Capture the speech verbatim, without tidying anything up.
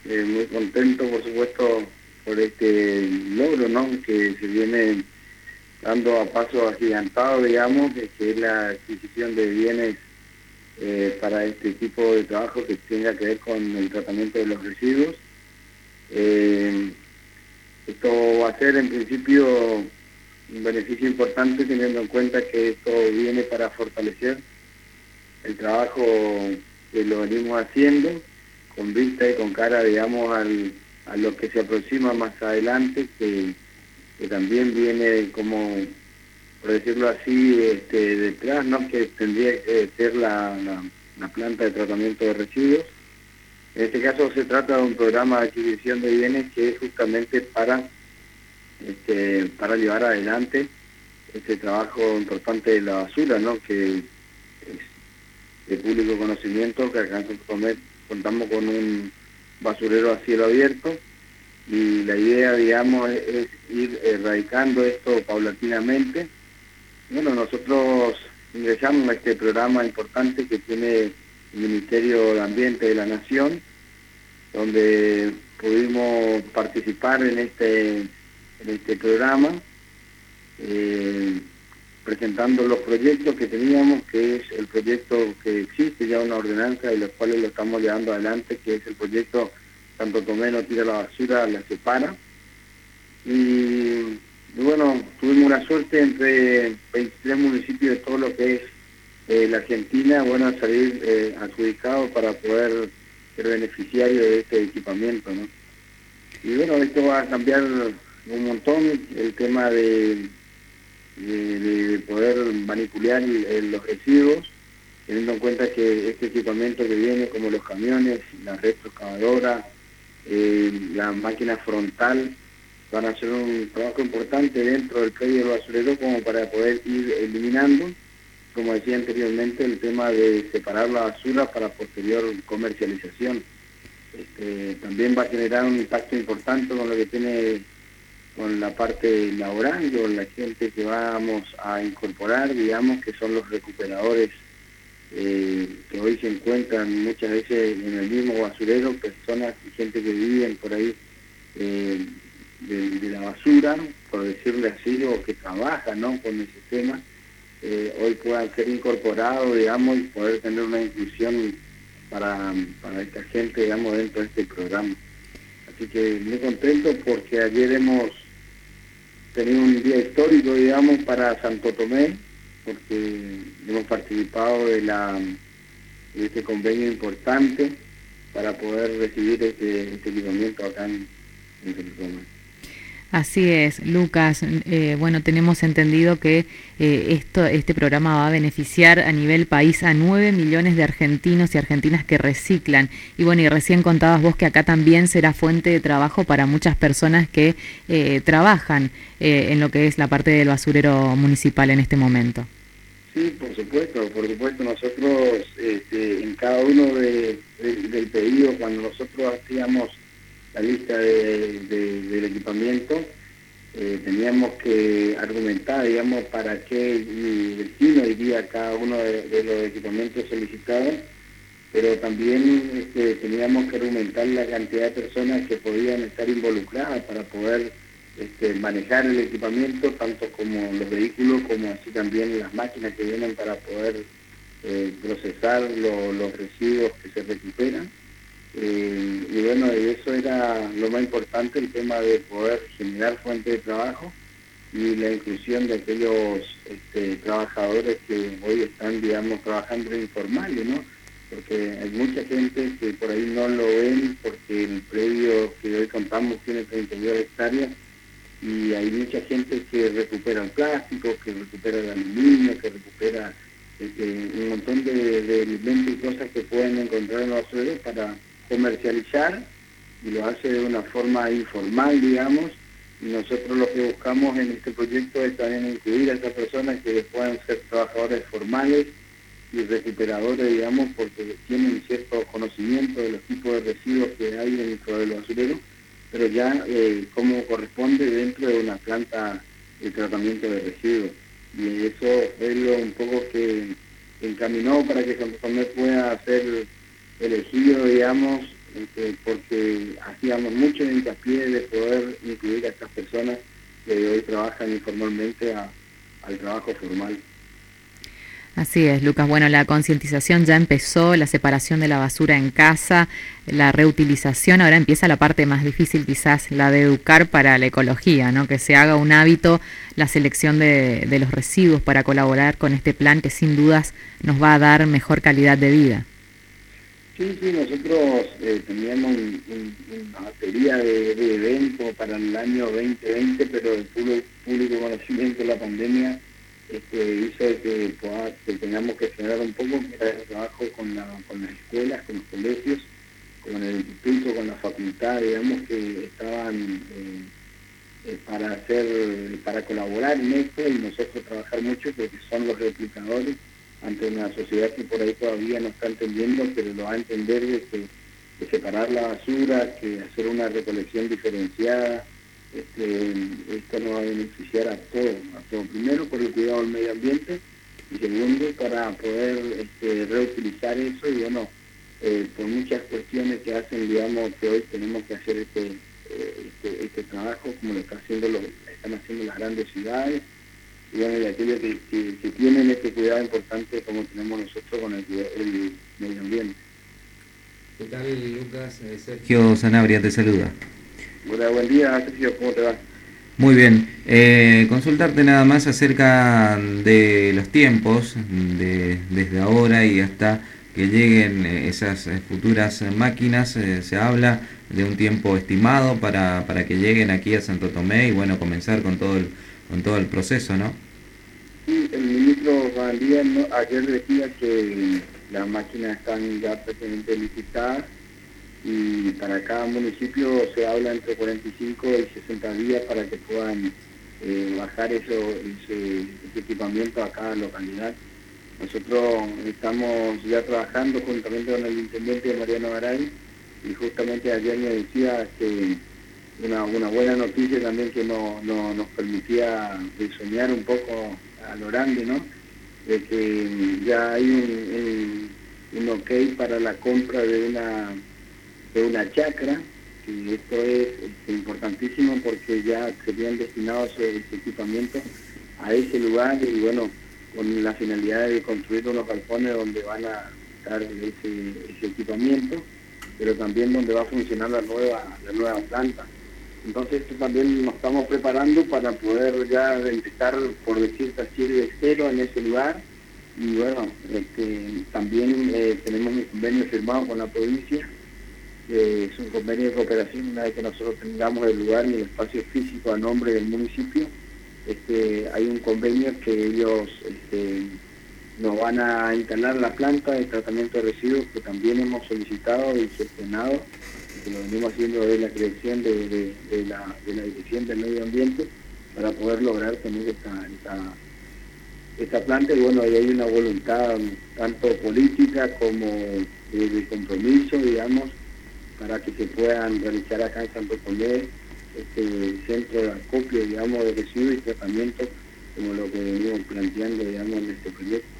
eh, muy contento, por supuesto, por este logro, ¿no?, que se viene dando a paso agigantado, digamos, que, que es la adquisición de bienes eh, para este tipo de trabajo que tenga que ver con el tratamiento de los residuos. Eh, esto va a ser en principio un beneficio importante, teniendo en cuenta que esto viene para fortalecer el trabajo que lo venimos haciendo, con vista y con cara, digamos, al, a lo que se aproxima más adelante, que, que también viene como, por decirlo así, este, detrás, ¿no?, que tendría que ser la, la, la planta de tratamiento de residuos. En este caso se trata de un programa de adquisición de bienes que es justamente para, este, para llevar adelante este trabajo importante de la basura, ¿no?, que es de público conocimiento, que acá en Santo Tomé contamos con un basurero a cielo abierto, y la idea, digamos, es, es ir erradicando esto paulatinamente. Bueno, nosotros ingresamos a este programa importante que tiene el Ministerio de Ambiente de la Nación, donde pudimos participar en este, en este programa, eh, presentando los proyectos que teníamos, que es el proyecto que existe ya una ordenanza, de los cuales lo estamos llevando adelante, que es el proyecto Santo Tomé no tira la basura, la separa. Y, y bueno, tuvimos una suerte entre veintitrés municipios de todo lo que es eh, la Argentina, bueno, salir eh, adjudicados para poder ser beneficiarios de este equipamiento, ¿no? Y bueno, esto va a cambiar un montón el tema de De, de poder manipular el, los residuos, teniendo en cuenta que este equipamiento que viene, como los camiones, la retroexcavadora, eh, la máquina frontal, van a hacer un trabajo importante dentro del predio del basurero como para poder ir eliminando, como decía anteriormente, el tema de separar la basura para posterior comercialización. Este, también va a generar un impacto importante con lo que tiene con la parte laboral, con la gente que vamos a incorporar, digamos, que son los recuperadores eh, que hoy se encuentran muchas veces en el mismo basurero, personas y gente que viven por ahí eh, de, de la basura, por decirle así, o que trabajan, ¿no?, con ese tema, eh, hoy puedan ser incorporados, digamos, y poder tener una inclusión para, para esta gente, digamos, dentro de este programa. Así que muy contento porque ayer hemos tenido un día histórico, digamos, para Santo Tomé, porque hemos participado de, la, de este convenio importante para poder recibir este, este equipamiento acá en, en Santo Tomé. Así es, Lucas. Eh, bueno, tenemos entendido que eh, esto, este programa va a beneficiar a nivel país a nueve millones de argentinos y argentinas que reciclan. Y bueno, y recién contabas vos que acá también será fuente de trabajo para muchas personas que eh, trabajan eh, en lo que es la parte del basurero municipal en este momento. Sí, por supuesto, por supuesto. Nosotros, este, en cada uno de, de, del pedido, cuando nosotros hacíamos la lista de, de, del equipamiento, eh, teníamos que argumentar, digamos, para qué destino iría cada uno de, de los equipamientos solicitados, pero también este, teníamos que argumentar la cantidad de personas que podían estar involucradas para poder este, manejar el equipamiento, tanto como los vehículos, como así también las máquinas que vienen para poder eh, procesar lo, los residuos que se recuperan. Eh, y bueno, eso era lo más importante, el tema de poder generar fuentes de trabajo y la inclusión de aquellos este, trabajadores que hoy están, digamos, trabajando informales, ¿no? Porque hay mucha gente que por ahí no lo ven porque el predio que hoy contamos tiene treinta y dos hectáreas y hay mucha gente que recupera el plástico, que recupera el aluminio, que recupera este, un montón de, de elementos y cosas que pueden encontrar en los basureros para comercializar, y lo hace de una forma informal, digamos, y nosotros lo que buscamos en este proyecto es también incluir a estas personas que puedan ser trabajadores formales y recuperadores, digamos, porque tienen cierto conocimiento de los tipos de residuos que hay dentro del basurero, pero ya eh, como corresponde dentro de una planta de tratamiento de residuos. Y eso es lo un poco que encaminó para que Santo Tomé pueda ser elegido, digamos, este, porque hacíamos mucho hincapié de poder incluir a estas personas que hoy trabajan informalmente a, al trabajo formal. Así es, Lucas. Bueno, la concientización ya empezó, la separación de la basura en casa, la reutilización, ahora empieza la parte más difícil quizás, la de educar para la ecología, ¿no? Que se haga un hábito la selección de, de los residuos para colaborar con este plan que sin dudas nos va a dar mejor calidad de vida. Sí, sí, nosotros eh, teníamos un, un, una batería de, de eventos para el año veinte veinte, pero el público, público conocimiento de la pandemia Este, hizo que, pueda, que tengamos que frenar un poco, que era el trabajo con, la, con las escuelas, con los colegios, con el instituto, con la facultad, digamos que estaban eh, eh, para hacer, para colaborar en esto y nosotros trabajar mucho porque son los replicadores ante una sociedad que por ahí todavía no está entendiendo, pero lo va a entender de que de separar la basura, que hacer una recolección diferenciada. Este, esto nos va a beneficiar a todos, a todos. Primero por el cuidado del medio ambiente y segundo para poder este, reutilizar eso y bueno, eh, por muchas cuestiones que hacen, digamos, que hoy tenemos que hacer este, eh, este, este trabajo como lo está haciendo lo están haciendo las grandes ciudades y bueno, y aquellos que, que, que tienen este cuidado importante como tenemos nosotros con el, el medio ambiente. ¿Qué tal, Lucas? Sergio Sanabria te saluda. Hola, buen día, Sergio, ¿cómo te va? Muy bien. Eh, consultarte nada más acerca de los tiempos, de, desde ahora y hasta que lleguen esas futuras máquinas. Eh, se habla de un tiempo estimado para, para que lleguen aquí a Santo Tomé y bueno, comenzar con todo el, con todo el proceso, ¿no? Sí, el ministro Vandía ¿no? ayer decía que las máquinas están ya prácticamente licitadas y para cada municipio se habla entre cuarenta y cinco y sesenta días para que puedan eh, bajar eso, ese, ese equipamiento a cada localidad. Nosotros estamos ya trabajando juntamente con el intendente Mariano Garay y justamente ayer me decía que una, una buena noticia también que no, no, nos permitía soñar un poco a lo grande, ¿no? De que ya hay un, un, un ok para la compra de una de una chacra, que esto es, es importantísimo porque ya serían destinados ese, ese equipamiento a ese lugar y bueno, con la finalidad de construir unos galpones donde van a estar ese, ese equipamiento, pero también donde va a funcionar la nueva, la nueva planta. Entonces esto también nos estamos preparando para poder ya empezar, por decirte así, de cero en ese lugar y bueno, este, también eh, tenemos un convenio firmado con la provincia. Eh, es un convenio de cooperación. Una vez que nosotros tengamos el lugar y el espacio físico a nombre del municipio, este, hay un convenio que ellos este, nos van a instalar la planta de tratamiento de residuos que también hemos solicitado y gestionado, que lo venimos haciendo desde la creación de, de, de, la, de la Dirección del Medio Ambiente para poder lograr tener esta, esta, esta planta y bueno, ahí hay una voluntad tanto política como de, de compromiso, digamos, para que se puedan realizar acá en Santo Tomé este centro de acopio, digamos, de residuos y tratamiento, como lo que venimos planteando, digamos, en este proyecto.